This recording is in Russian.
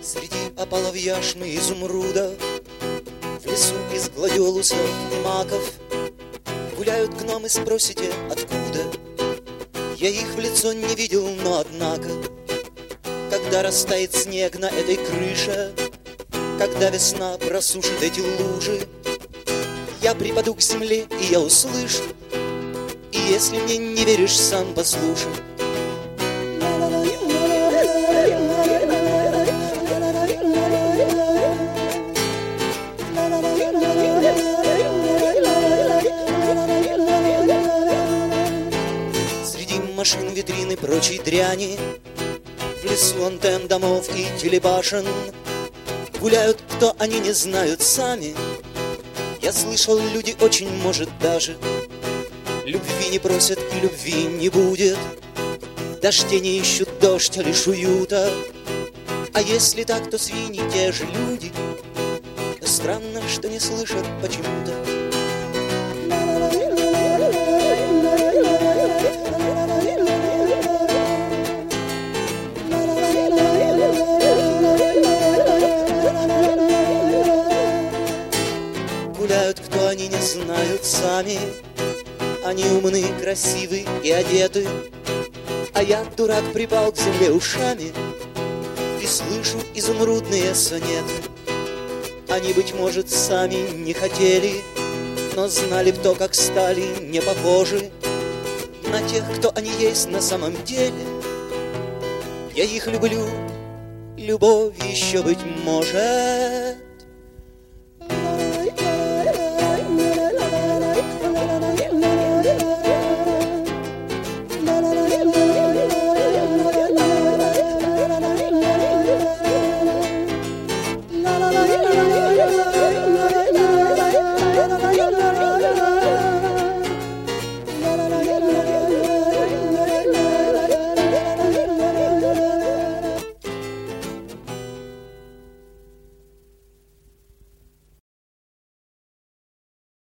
Среди опалов яшмы и изумруда, в лесу из гладиолусов и маков гуляют гномы, спросите, откуда? Я их в лицо не видел, но однако, когда растает снег на этой крыше, когда весна просушит эти лужи, я припаду к земле, и я услышу. И если мне не веришь, сам послушай. Среди машин, витрин и прочей дряни, в лесу антенн, домов и телебашен гуляют, кто они не знают сами. Я слышал, люди очень, может, даже любви не просят и любви не будет. Дождей не ищут дождь, а лишь уюта. А если так, то свиньи те же люди. Странно, что не слышат почему-то. Гуляют, кто они не знают сами. Они умны, красивы и одеты, а я, дурак, припал к земле ушами и слышу изумрудные сонеты. Они, быть может, сами не хотели, но знали б то, как стали не похожи на тех, кто они есть на самом деле. Я их люблю, любовь еще, быть может,